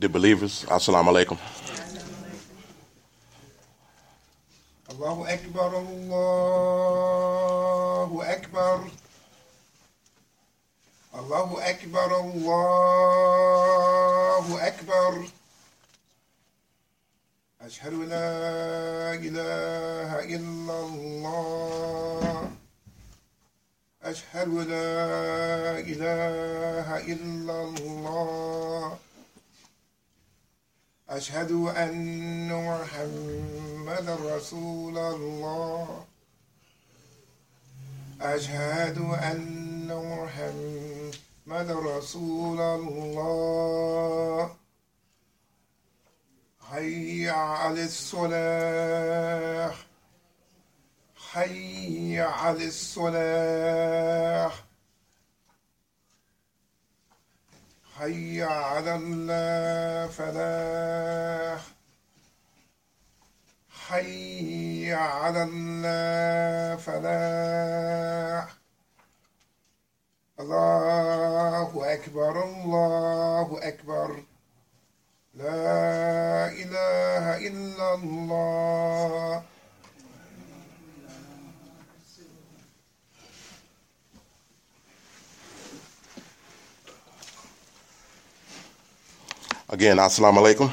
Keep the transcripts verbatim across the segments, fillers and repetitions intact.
The believers, assalamu alaikum. Allahu Akbar, Allahu Akbar. Allahu Akbar, Allahu Akbar. Ashhadu an la ilaha illallah. Ashhadu an la ilaha illallah. أشهد أن محمدا رسول الله. أشهد أن محمدا رسول الله. حي على الصلاة. حي على الصلاة. حي على الفلاح. حي على الفلاح. الله أكبر الله أكبر. لا إله إلا الله. Again, assalamu alaikum.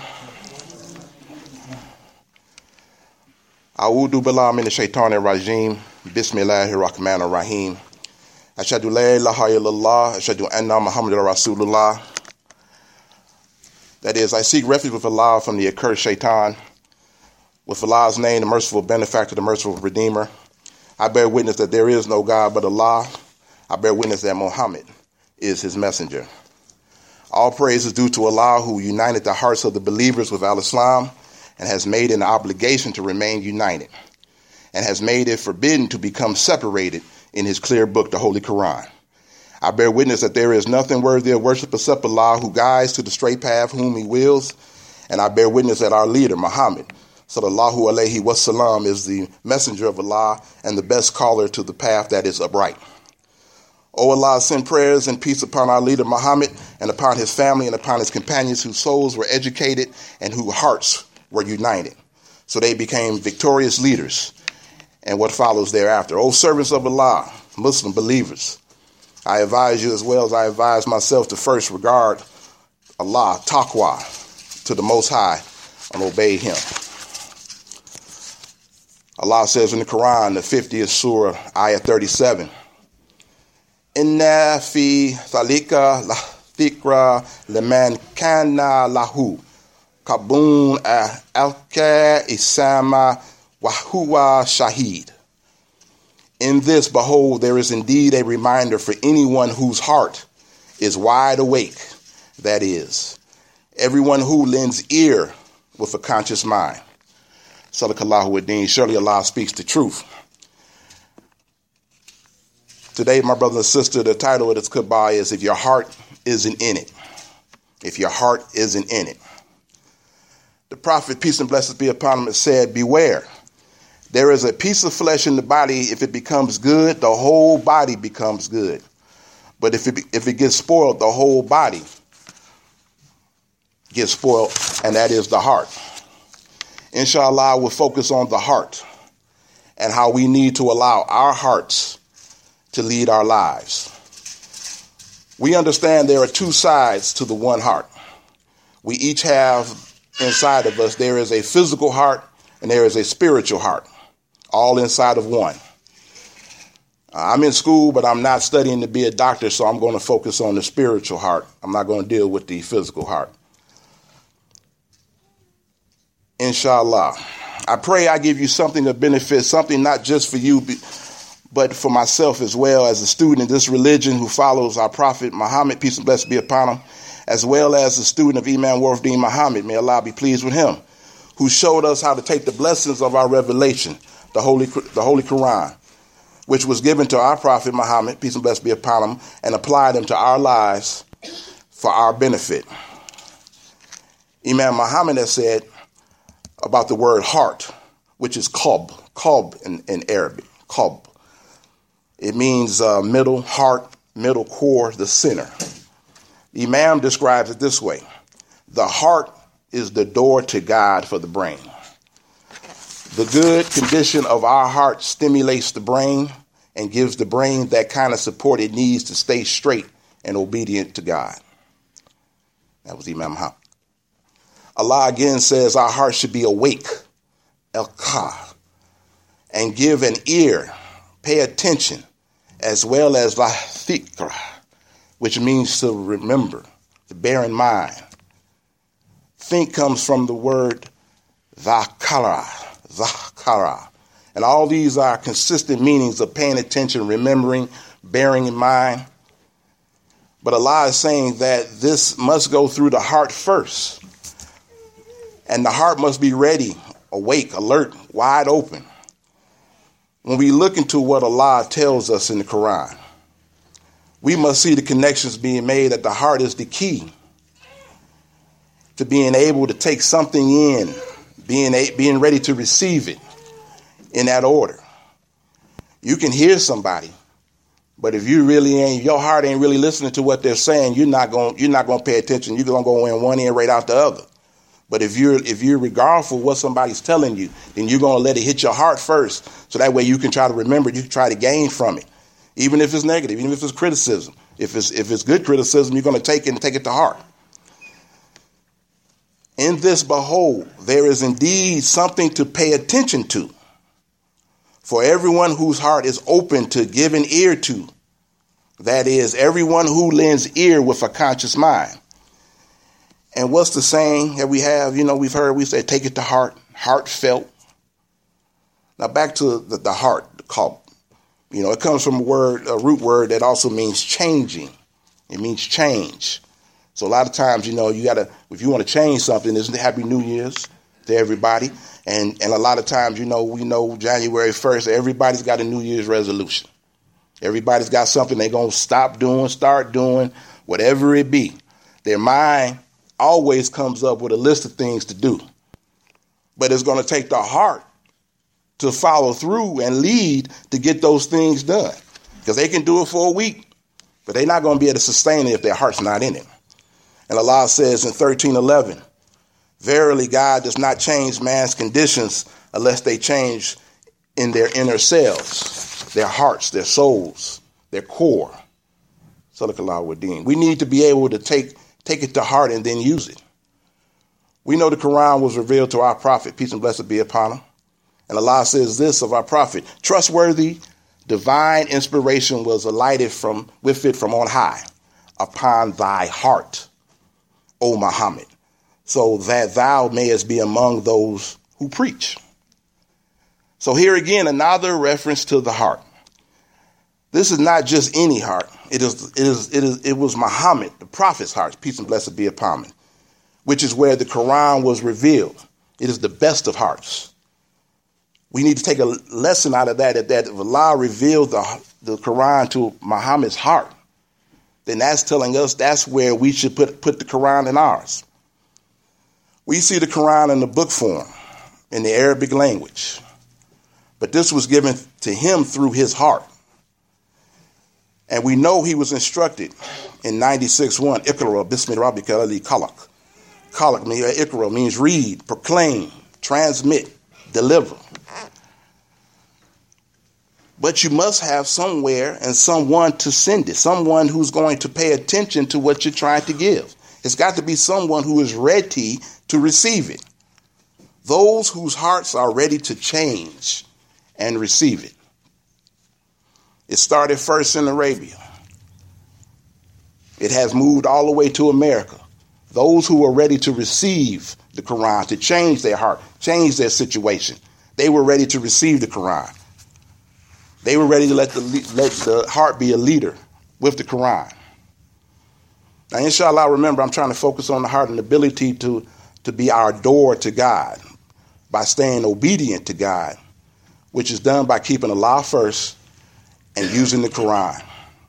A'udhu billahi minash shaitanir rajim. Bismillahir rahmanir rahim. Ashhadu la ilaha illallah. Ashhadu anna Muhammadar Rasulullah. That is, I seek refuge with Allah from the accursed shaitan. With Allah's name, the merciful benefactor, the merciful redeemer. I bear witness that there is no God but Allah. I bear witness that Muhammad is his messenger. All praise is due to Allah, who united the hearts of the believers with al-Islam and has made it an obligation to remain united, and has made it forbidden to become separated in his clear book, the Holy Quran. I bear witness that there is nothing worthy of worship except Allah, who guides to the straight path whom he wills, and I bear witness that our leader, Muhammad, sallallahu alayhi wasallam, is the messenger of Allah and the best caller to the path that is upright. O Allah, send prayers and peace upon our leader Muhammad and upon his family and upon his companions whose souls were educated and whose hearts were united. So they became victorious leaders and what follows thereafter. O servants of Allah, Muslim believers, I advise you as well as I advise myself to first regard Allah, taqwa, to the Most High, and obey him. Allah says in the Quran, the fiftieth surah, ayah thirty-seven, Inna fi thalika la dhikra liman kana lahu kabun alka isama wa huwa shahid. In this, behold, there is indeed a reminder for anyone whose heart is wide awake, that is, everyone who lends ear with a conscious mind. Sadaqallahu ad-Din. Surely Allah speaks the truth. Today, my brother and sister, the title of this khutbah is If Your Heart Isn't In It. If your heart isn't in it. The Prophet, peace and blessings be upon him, said, beware. There is a piece of flesh in the body. If it becomes good, the whole body becomes good. But if it, if it gets spoiled, the whole body gets spoiled, and that is the heart. Inshallah, we'll focus on the heart and how we need to allow our hearts to lead our lives. We understand there are two sides to the one heart. We each have inside of us, there is a physical heart and there is a spiritual heart, all inside of one. I'm in school, but I'm not studying to be a doctor, so I'm going to focus on the spiritual heart. I'm not going to deal with the physical heart. Inshallah. I pray I give you something of benefit, something not just for you, but for myself as well as a student in this religion who follows our Prophet Muhammad, peace and blessings be upon him, as well as a student of Imam Warafuddin Muhammad, may Allah be pleased with him, who showed us how to take the blessings of our revelation, the Holy, the Holy Quran, which was given to our Prophet Muhammad, peace and blessings be upon him, and apply them to our lives for our benefit. Imam Muhammad has said about the word heart, which is qalb, qalb in, in Arabic, qalb. It means uh, middle, heart, middle core, the center. The Imam describes it this way. The heart is the door to God for the brain. The good condition of our heart stimulates the brain and gives the brain that kind of support it needs to stay straight and obedient to God. That was Imam Muhammad. Allah again says our heart should be awake, el-ka, and give an ear, pay attention, as well as la thikra, which means to remember, to bear in mind. Think comes from the word dhakara, dhakara. And all these are consistent meanings of paying attention, remembering, bearing in mind. But Allah is saying that this must go through the heart first. And the heart must be ready, awake, alert, wide open. When we look into what Allah tells us in the Quran, we must see the connections being made that the heart is the key to being able to take something in, being, a, being ready to receive it in that order. You can hear somebody, but if you really ain't, your heart ain't really listening to what they're saying, you're not going, you're not going to pay attention. You're going to go in one ear right out the other. But if you're, if you're regardful of what somebody's telling you, then you're going to let it hit your heart first. So that way you can try to remember, you can try to gain from it. Even if it's negative, even if it's criticism. If it's, if it's good criticism, you're going to take it and take it to heart. In this, behold, there is indeed something to pay attention to for everyone whose heart is open to give an ear to. That is, everyone who lends ear with a conscious mind. And what's the saying that we have? You know, we've heard, we say, take it to heart, heartfelt. Now back to the, the heart, the qalb. You know, it comes from a word, a root word that also means changing. It means change. So a lot of times, you know, you got to, if you want to change something, it's Happy New Year's to everybody. And and a lot of times, you know, we know January first, everybody's got a New Year's resolution. Everybody's got something they're going to stop doing, start doing, whatever it be. Their mind always comes up with a list of things to do. But it's going to take the heart to follow through and lead to get those things done. Because they can do it for a week, but they're not going to be able to sustain it if their heart's not in it. And Allah says in thirteen eleven, verily God does not change man's conditions unless they change in their inner selves, their hearts, their souls, their core. Sadaqallahu wa-deen. We need to be able to take, take it to heart and then use it. We know the Quran was revealed to our prophet, peace and blessings be upon him. And Allah says this of our prophet, trustworthy, divine inspiration was alighted from with it from on high upon thy heart, O Muhammad, so that thou mayest be among those who preach. So here again, another reference to the heart. This is not just any heart. It is, it is, it is, it was Muhammad, the prophet's heart, peace and blessings be upon him, which is where the Quran was revealed. It is the best of hearts. We need to take a lesson out of that, that, that if Allah revealed the, the Quran to Muhammad's heart, then that's telling us that's where we should put, put the Quran in ours. We see the Quran in the book form, in the Arabic language. But this was given to him through his heart. And we know he was instructed in ninety-six one, Iqra, Bismi Rabbika alladhi khalaq. Khalaq, Iqra means read, proclaim, transmit, deliver. But you must have somewhere and someone to send it, someone who's going to pay attention to what you're trying to give. It's got to be someone who is ready to receive it. Those whose hearts are ready to change and receive it. It started first in Arabia. It has moved all the way to America. Those who are ready to receive the Quran, to change their heart, change their situation. They were ready to receive the Quran. They were ready to let the let the heart be a leader with the Quran. Now, inshallah, remember, I'm trying to focus on the heart and the ability to, to be our door to God by staying obedient to God, which is done by keeping Allah first and using the Quran.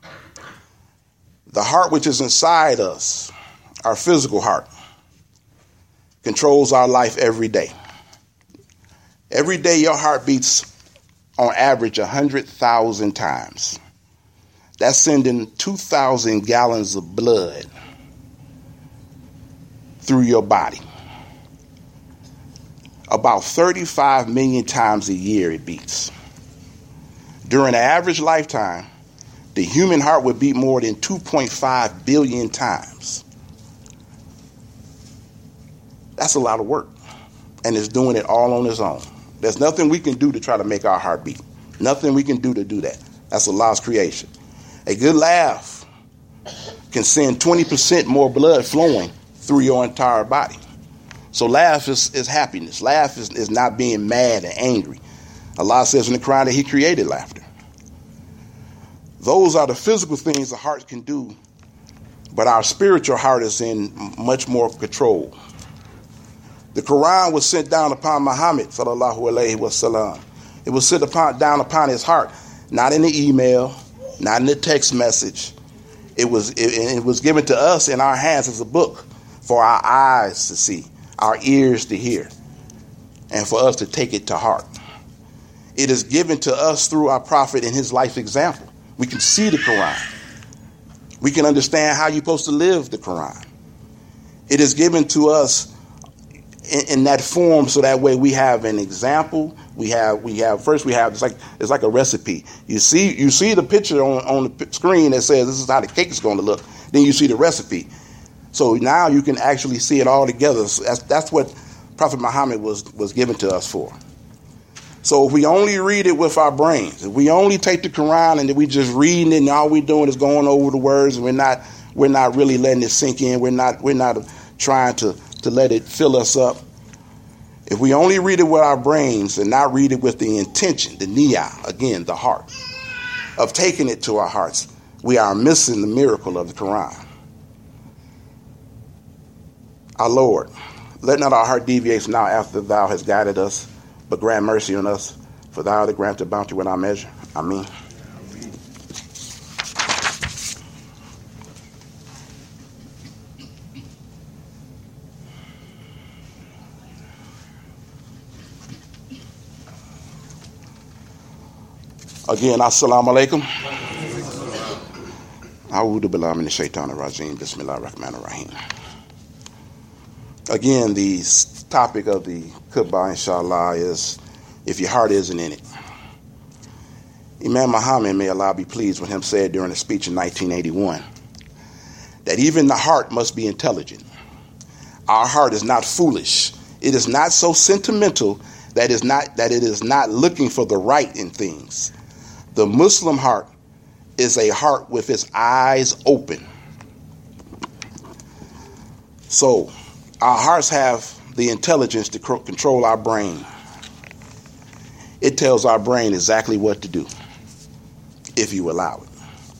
The heart which is inside us, our physical heart, controls our life every day. Every day your heart beats on average one hundred thousand times. That's sending two thousand gallons of blood through your body. About thirty-five million times a year it beats. During an average lifetime, the human heart would beat more than two point five billion times. That's a lot of work. And it's doing it all on its own. There's nothing we can do to try to make our heart beat. Nothing we can do to do that. That's Allah's creation. A good laugh can send twenty percent more blood flowing through your entire body. So laugh is, is happiness. Laugh is, is not being mad and angry. Allah says in the Quran that he created laughter. Those are the physical things the heart can do, but our spiritual heart is in much more control. The Quran was sent down upon Muhammad, sallallahu alaihi wasallam. It was sent upon, down upon his heart, not in the email, not in the text message. It was it, it was given to us in our hands as a book for our eyes to see, our ears to hear, and for us to take it to heart. It is given to us through our prophet and his life example. We can see the Quran. We can understand how you're supposed to live the Quran. It is given to us in, in that form, so that way we have an example. We have we have first we have it's like it's like a recipe. You see you see the picture on, on the screen that says this is how the cake is going to look. Then you see the recipe. So now you can actually see it all together. So that's that's what Prophet Muhammad was was given to us for. So if we only read it with our brains, if we only take the Quran and we just reading it and all we're doing is going over the words and we're not we're not really letting it sink in, we're not we're not trying to, to let it fill us up. If we only read it with our brains and not read it with the intention, the niyah, again, the heart, of taking it to our hearts, we are missing the miracle of the Quran. Our Lord, let not our heart deviate now after thou hast guided us, but grant mercy on us, for thou that grant the bounty without measure. Amen. Again, assalamu alaikum. A'udhu billahi minash shaitanir rajim. Bismillahir rahmanir rahim. Again, the topic of the khutbah, inshallah, is if your heart isn't in it. Imam Muhammad, may Allah be pleased with him, said during a speech in nineteen eighty-one that even the heart must be intelligent. Our heart is not foolish. It is not so sentimental that is not that it is not looking for the right in things. The Muslim heart is a heart with its eyes open. So our hearts have the intelligence to control our brain. It tells our brain exactly what to do if you allow it.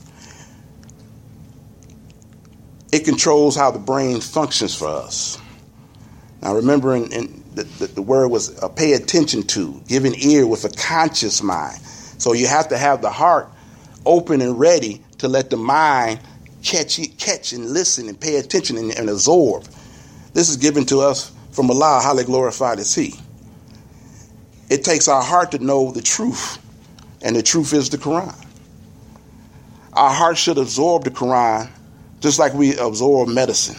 It controls how the brain functions for us. Now remember, in, in the, the, the word was uh, pay attention to, give an ear with a conscious mind. So you have to have the heart open and ready to let the mind catch, catch and listen and pay attention and, and absorb. This is given to us from Allah, highly glorified is He. It takes our heart to know the truth, and the truth is the Quran. Our heart should absorb the Quran just like we absorb medicine.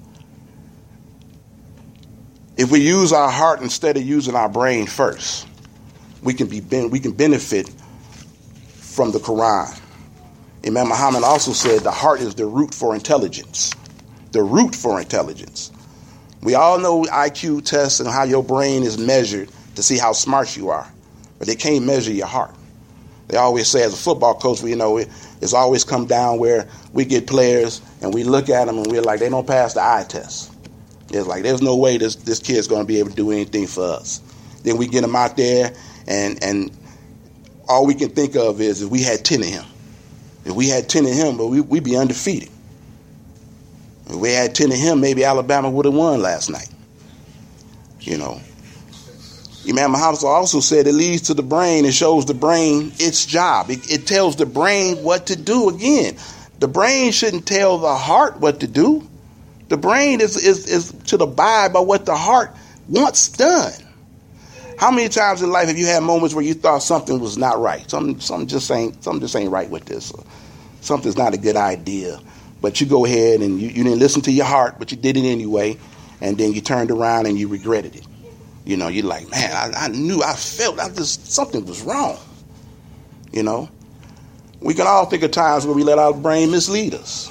If we use our heart instead of using our brain first, we can be we can benefit from the Quran. Imam Muhammad also said the heart is the root for intelligence. The root for intelligence. We all know I Q tests and how your brain is measured to see how smart you are, but they can't measure your heart. They always say, as a football coach, we you know it, it's always come down where we get players and we look at them and we're like, they don't pass the eye test. It's like, there's no way this, this kid's going to be able to do anything for us. Then we get them out there and and all we can think of is if we had ten of him. If we had ten of him, but we, we'd be undefeated. If we had ten of him, maybe Alabama would have won last night. You know. Imam Muhammad also said it leads to the brain and shows the brain its job. It, it tells the brain what to do. Again, the brain shouldn't tell the heart what to do. The brain is, is, is to abide by what the heart wants done. How many times in life have you had moments where you thought something was not right? Something, something just ain't something just ain't right with this. Or something's not a good idea. But you go ahead and you, you didn't listen to your heart, but you did it anyway. and then you turned around and you regretted it. You know, you're like, man, I, I knew, I felt, I just, something was wrong. You know, we can all think of times where we let our brain mislead us.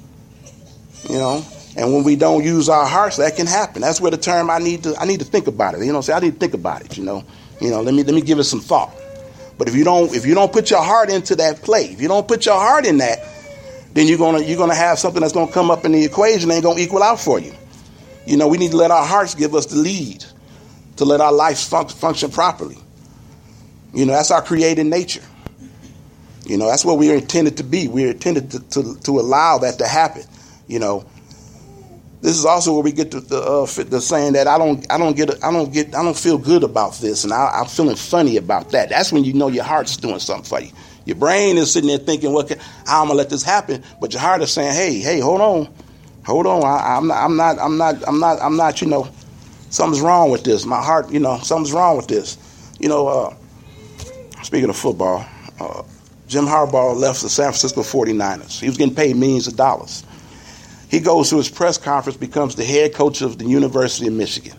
You know, and when we don't use our hearts, that can happen. That's where the term I need to, I need to think about it. You know, say I need to think about it. You know, you know, let me, let me give it some thought. But if you don't, if you don't put your heart into that play, if you don't put your heart in that, then you're gonna, you're gonna have something that's gonna come up in the equation that ain't gonna equal out for you. You know, we need to let our hearts give us the lead to let our lives fun- function properly. You know, that's our created nature. You know, that's what we are intended to be. We are intended to, to, to allow that to happen. You know, this is also where we get to the, uh, the saying that I don't, I don't get, I don't get, I don't feel good about this, and I, I'm feeling funny about that. That's when you know your heart's doing something for you. Your brain is sitting there thinking, "What? Can, how am I gonna let this happen?" But your heart is saying, "Hey, hey, hold on, hold on. I, I'm not, I'm not, I'm not, I'm not, I'm not. You know, something's wrong with this. My heart, you know, something's wrong with this. You know." Uh, speaking of football. Uh, Jim Harbaugh left the San Francisco forty-niners. He was getting paid millions of dollars. He goes to his press conference, becomes the head coach of the University of Michigan.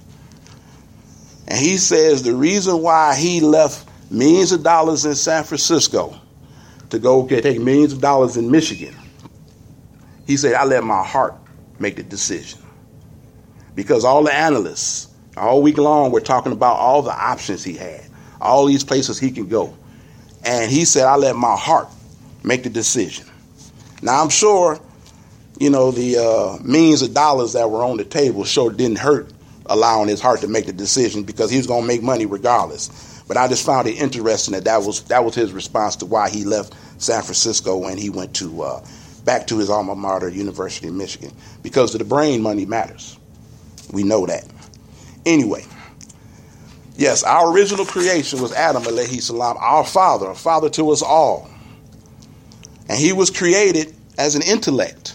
And he says the reason why he left millions of dollars in San Francisco to go get take millions of dollars in Michigan, he said, I let my heart make the decision. Because all the analysts, all week long, were talking about all the options he had, all these places he can go. And he said, I let my heart make the decision. Now, I'm sure, you know, the uh, millions of dollars that were on the table sure didn't hurt allowing his heart to make the decision, because he was going to make money regardless. But I just found it interesting that that was, that was his response to why he left San Francisco and he went to uh, back to his alma mater, University of Michigan. Because to the brain, money matters. We know that. Anyway. Yes, our original creation was Adam alayhi salam, our father, a father to us all. And he was created as an intellect.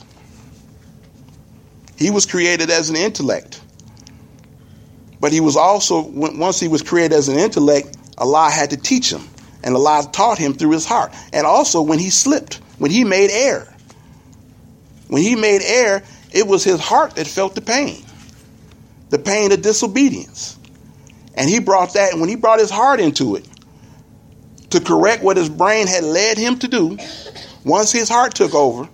He was created as an intellect. But he was also, once he was created as an intellect, Allah had to teach him. And Allah taught him through his heart. And also when he slipped, when he made error. When he made error, it was his heart that felt the pain. The pain of disobedience. And he brought that, and when he brought his heart into it to correct what his brain had led him to do, once his heart took over,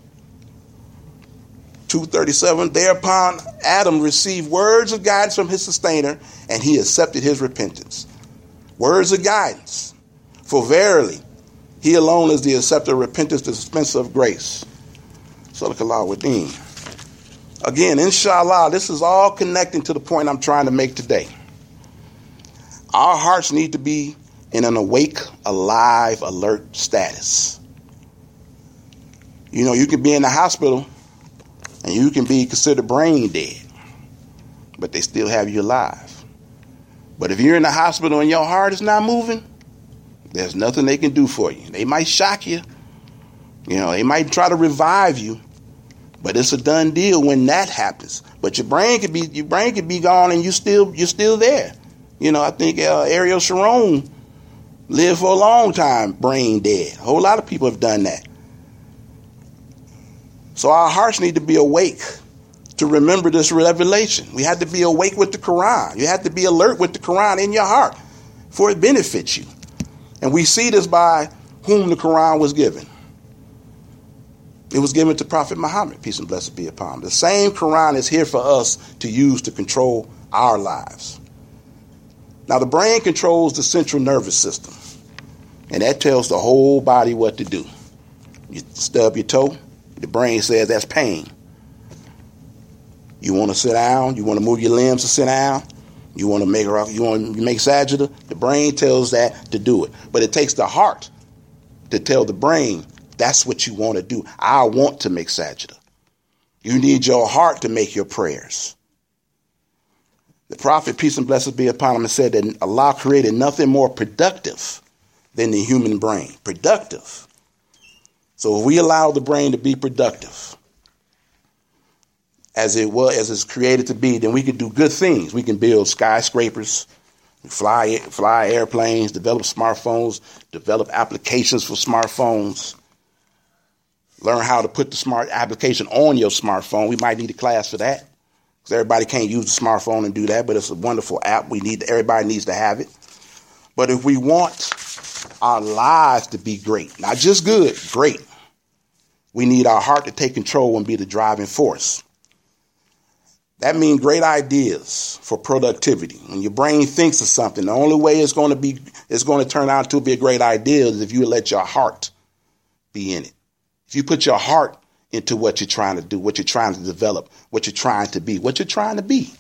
two thirty-seven, thereupon Adam received words of guidance from his sustainer, and he accepted his repentance. Words of guidance. For verily, he alone is the acceptor of repentance, the dispenser of grace. Sadaqallahu wa-deen. Again, inshallah, this is all connecting to the point I'm trying to make today. Our hearts need to be in an awake, alive, alert status. You know, you can be in the hospital and you can be considered brain dead, but they still have you alive. But if you're in the hospital and your heart is not moving, there's nothing they can do for you. They might shock you. You know, they might try to revive you, but it's a done deal when that happens. But your brain could be your brain could be gone and you still you're still there. You know, I think uh, Ariel Sharon lived for a long time, brain dead. A whole lot of people have done that. So our hearts need to be awake to remember this revelation. We have to be awake with the Quran. You have to be alert with the Quran in your heart, for it benefits you. And we see this by whom the Quran was given. It was given to Prophet Muhammad, peace and blessings be upon him. The same Quran is here for us to use to control our lives. Now, the brain controls the central nervous system, and that tells the whole body what to do. You stub your toe, the brain says that's pain. You want to sit down, you want to move your limbs to sit down, you want to make you want to make sajda, the brain tells that to do it. But it takes the heart to tell the brain that's what you want to do. I want to make sajda. You need your heart to make your prayers. The Prophet, peace and blessings be upon him, said that Allah created nothing more productive than the human brain. Productive. So if we allow the brain to be productive, as it was, as it's created to be, then we can do good things. We can build skyscrapers, fly, fly airplanes, develop smartphones, develop applications for smartphones, learn how to put the smart application on your smartphone. We might need a class for that. because everybody can't use the smartphone and do that, but it's a wonderful app. We need everybody needs to have it. But if we want our lives to be great, not just good, great, we need our heart to take control and be the driving force. That means great ideas for productivity. When your brain thinks of something, the only way it's going to be, it's going to turn out to be a great idea is if you let your heart be in it. If you put your heart into what you're trying to do, what you're trying to develop, what you're trying to be, what you're trying to be.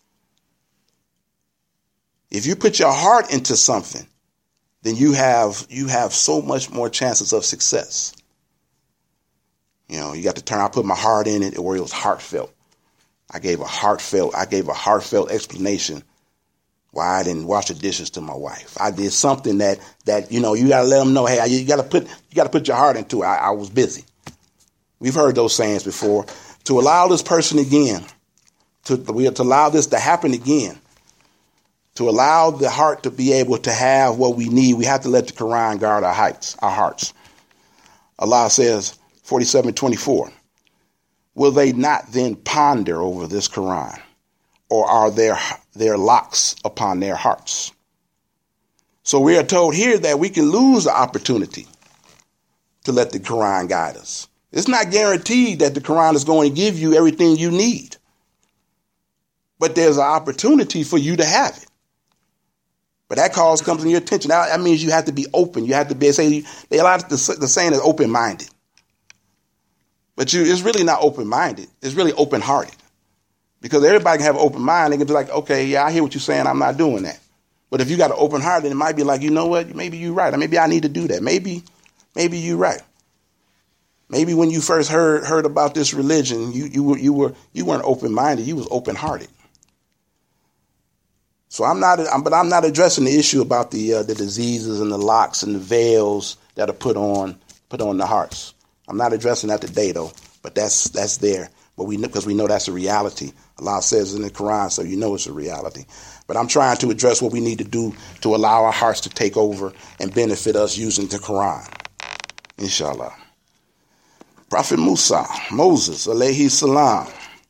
If you put your heart into something, then you have you have so much more chances of success. You know, you got to turn, I put my heart in it where it was heartfelt. I gave a heartfelt, I gave a heartfelt explanation why I didn't wash the dishes to my wife. I did something that, that, you know, you got to let them know, hey, you got to put, you got to put your heart into it. I, I was busy. We've heard those sayings before. To allow this person again, to, to allow this to happen again, to allow the heart to be able to have what we need, we have to let the Quran guard our heights, our hearts. Allah says, forty-seven twenty-four, will they not then ponder over this Quran, or are there their locks upon their hearts? So we are told here that we can lose the opportunity to let the Quran guide us. It's not guaranteed that the Quran is going to give you everything you need, but there's an opportunity for you to have it. But that cause comes in your attention. That, that means you have to be open. You have to be, say, they allow the, the saying is open-minded. But you, it's really not open-minded. It's really open-hearted. Because everybody can have an open mind. They can be like, okay, yeah, I hear what you're saying. I'm not doing that. But if you got an open heart, then it might be like, you know what? Maybe you're right. Or maybe I need to do that. Maybe, maybe you're right. Maybe when you first heard heard about this religion, you you were you were you weren't open-minded. You was open-hearted. So I'm not, I'm, but I'm not addressing the issue about the uh, the diseases and the locks and the veils that are put on put on the hearts. I'm not addressing that today, though. But that's that's there. But we because we know that's a reality. Allah says in the Quran, so you know it's a reality. But I'm trying to address what we need to do to allow our hearts to take over and benefit us using the Quran. Inshallah. Prophet Musa, Moses, alayhi salam.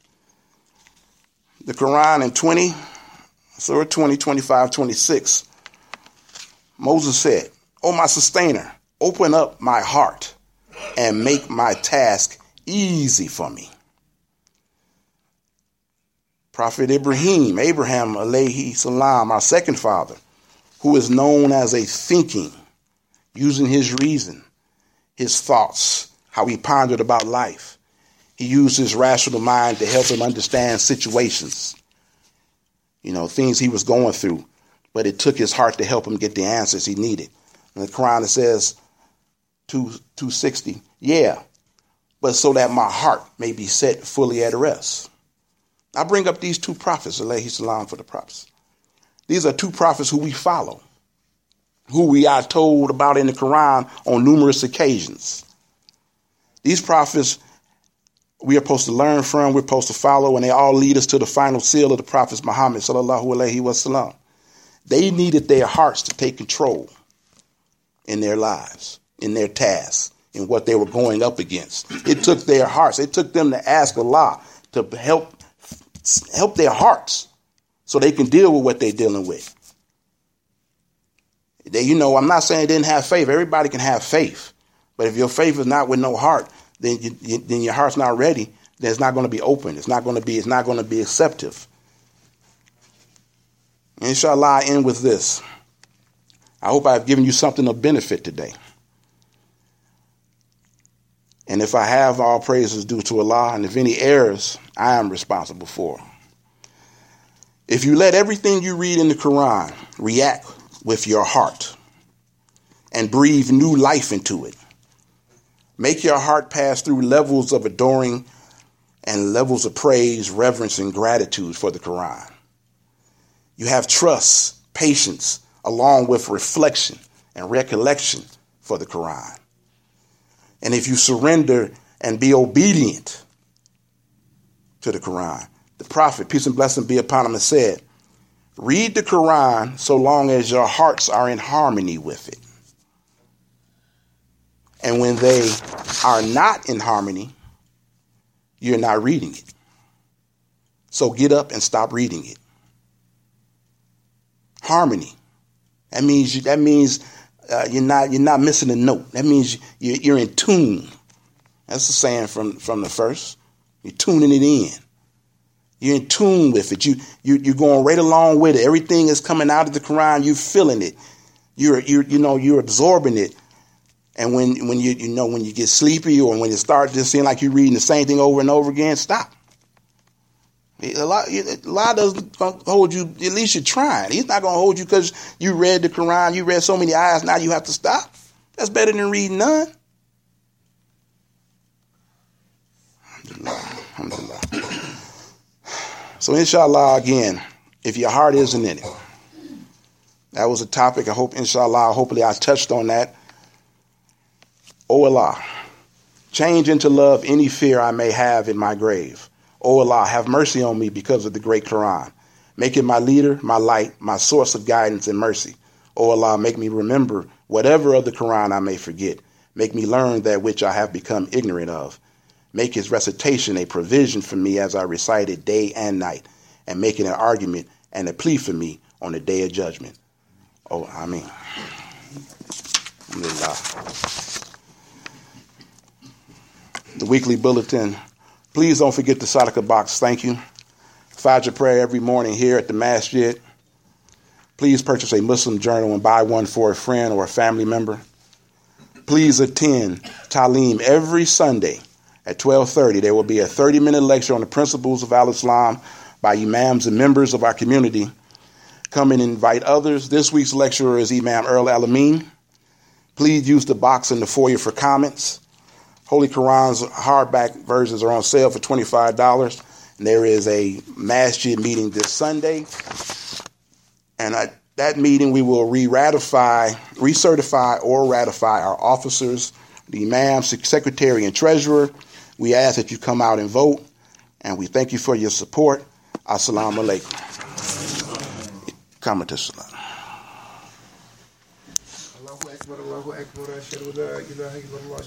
The Quran in twenty, Surah twenty, twenty-five, twenty-six. Moses said, "O my sustainer, open up my heart and make my task easy for me." Prophet Ibrahim, Abraham alayhi salam, our second father, who is known as a thinking, using his reason, his thoughts, how he pondered about life. He used his rational mind to help him understand situations, you know, things he was going through. But it took his heart to help him get the answers he needed. In the Quran, it says, two sixty, yeah, but so that my heart may be set fully at rest. I bring up these two prophets, alayhi salam, for the prophets. These are two prophets who we follow, who we are told about in the Quran on numerous occasions. These prophets we are supposed to learn from, we're supposed to follow, and they all lead us to the final seal of the prophets, Muhammad sallallahu alayhi wa sallam. They needed their hearts to take control in their lives, in their tasks, in what they were going up against. It took their hearts. It took them to ask Allah to help help their hearts so they can deal with what they're dealing with. They, you know, I'm not saying they didn't have faith. Everybody can have faith. But if your faith is not with no heart, then you, you, then your heart's not ready. Then it's not going to be open. It's not going to be, it's not going to be acceptive. Inshallah, I end with this. I hope I've given you something of benefit today. And if I have, all praises due to Allah, and if any errors, I am responsible for. If you let everything you read in the Quran react with your heart and breathe new life into it, make your heart pass through levels of adoring and levels of praise, reverence, and gratitude for the Quran. You have trust, patience, along with reflection and recollection for the Quran. And if you surrender and be obedient to the Quran, the Prophet, peace and blessing be upon him, has said, read the Quran so long as your hearts are in harmony with it. And when they are not in harmony, you're not reading it. So get up and stop reading it. Harmony. That means you, that means uh, you're not you're not missing a note. That means you're, you're in tune. That's the saying from, from the first. You're tuning it in. You're in tune with it. You you you're going right along with it. Everything is coming out of the Quran. You're feeling it. You're you you know you're absorbing it. And when when you you know when you get sleepy or when you start just seeing like you're reading the same thing over and over again, stop. A lot a lot doesn't hold you. At least you're trying. He's not going to hold you because you read the Quran. You read so many ayahs. Now you have to stop. That's better than reading none. Alhamdulillah. Alhamdulillah. So inshallah, again, if your heart isn't in it, that was a topic. I hope, inshallah, hopefully I touched on that. O Allah, change into love any fear I may have in my grave. O Allah, have mercy on me because of the great Quran. Make it my leader, my light, my source of guidance and mercy. O Allah, make me remember whatever of the Quran I may forget. Make me learn that which I have become ignorant of. Make his recitation a provision for me as I recite it day and night, and make it an argument and a plea for me on the day of judgment. Oh, I mean, alhamdulillah. The weekly bulletin. Please don't forget the Sadaqah box. Thank you. Fajr prayer every morning here at the masjid. Please purchase a Muslim journal and buy one for a friend or a family member. Please attend Talim every Sunday at twelve thirty. There will be a thirty-minute lecture on the principles of Al-Islam by imams and members of our community. Come and invite others. This week's lecturer is Imam Earl Al-Amin. Please use the box in the foyer for comments. Holy Quran's hardback versions are on sale for twenty-five dollars. And there is a masjid meeting this Sunday. And at that meeting, we will re-ratify, recertify or ratify our officers, the imam, secretary, and treasurer. We ask that you come out and vote. And we thank you for your support. Assalamu alaikum. Comment to salam. Allahu Akbar, Allahu Akbar, ashhadu an la ilaha illallah.